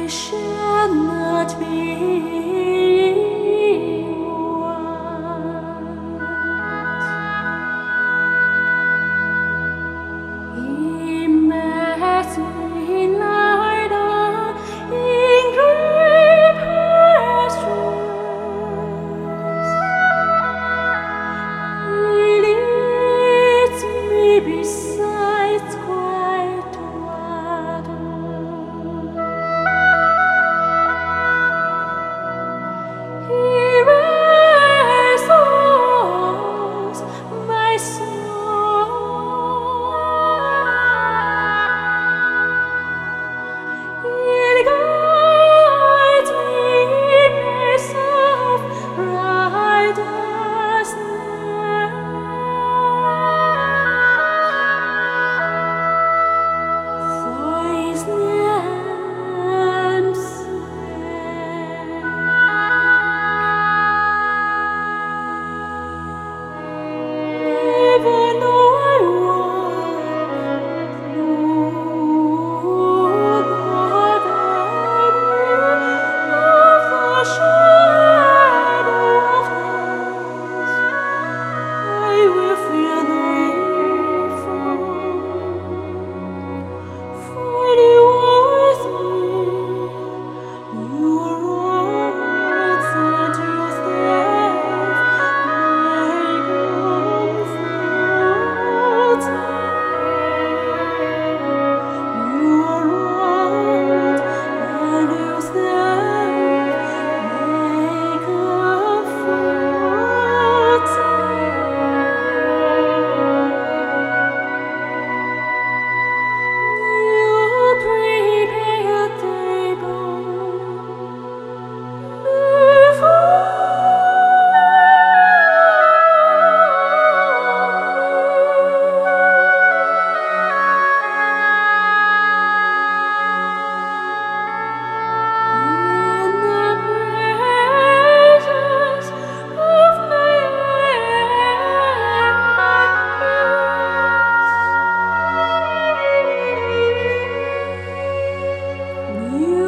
shall not be He met me lie down in green pastures. He leads me beside quiet waters. He restores my soul. He guides me in paths of righteousness for His name's sake. Even though I walk through the valley of the shadow of death, I will fear no evil, for You are with me. Your rods and Your staff, they comfort me. Your rod and Your staff, they comfort me. You prepare a table in the presence of my enemies. You